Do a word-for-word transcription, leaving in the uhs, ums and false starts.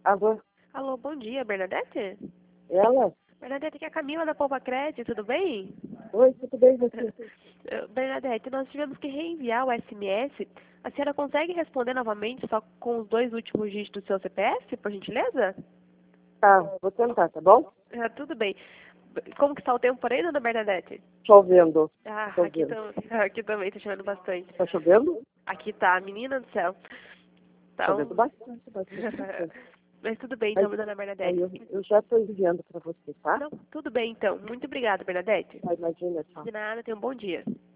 Alô? Alô, bom dia, Bernadette? Ela? Bernadette, aqui é a Camila da Poupa Crédito, tudo bem? Oi, tudo bem você? Eh, Bernadette, nós tivemos que reenviar o S M S. A senhora consegue responder novamente só com os dois últimos dígitos do seu C P F, por gentileza? Tá, vou tentar, tá bom? Ah, tudo bem. Como que está o tempo por aí, dona Bernadette? Chovendo. Ah, aqui, Chovendo. tam aqui também está chovendo bastante. Tá chovendo? Aqui tá, menina do céu. Chovendo Então, bastante, bastante, bastante. mas tudo bem Mas, então, dona aí Bernadette. eu, eu já estou enviando para você, tá? Não, tudo bem então. Muito obrigada, Bernadette. Tá, imagina, tchau. De nada, tenha um bom dia.